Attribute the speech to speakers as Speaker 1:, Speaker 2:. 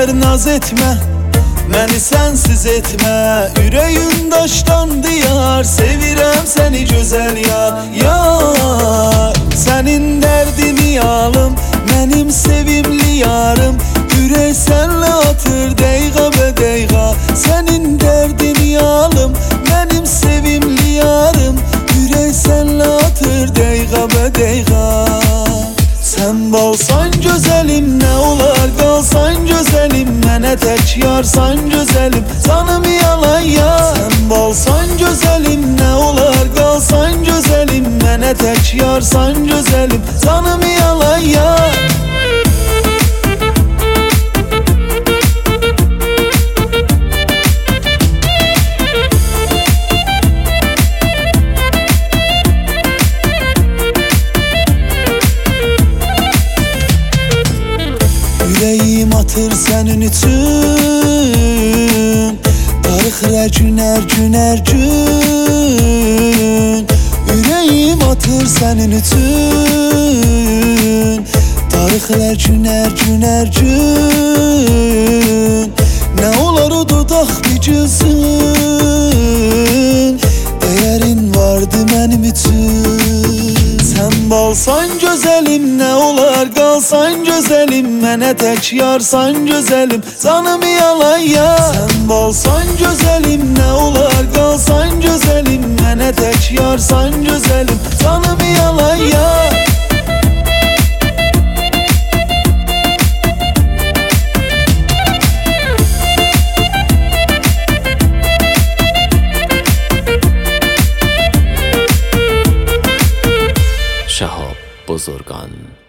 Speaker 1: qədər naz etmə, məni sənsiz etmə. Ürəyim daşdan diyar, sevirəm səni gözəl yar. Yar, sənin dərdini alım, mənim sevimli yarım. Ürək sənlə atır dəqiqə bə dəqiqə. Sənin dərdini alım, mənim sevimli yarım. Ürək sənlə atır dəqiqə bə dəqiqə. Sən balsan gözəlim, nə olar qalsan gözəlim. Mənə tək yarsan gözəlim, canım yalan yar. Sən balsan gözəlim, nə olar qalsan gözəlim. Mənə tək yarsan gözəlim, canım yalan yar. Ürəyim atır sənin üçün, darıxır gün hər gün hər gün. Ürəyim atır sənin üçün, darıxır gün hər gün hər gün. Nə olar o dodaq bir gülsün, dəyərin vardı mənim üçün. Sən balsan gözəlim, nə olar qalsan gözəlim. Mənə tək yarsan gözəlim, canım yalan yar. Sən balsan gözəlim, nə olar qalsan gözəlim. Mənə tək yarsan gözəlim, canım yalan yar.
Speaker 2: شهاب بزرگان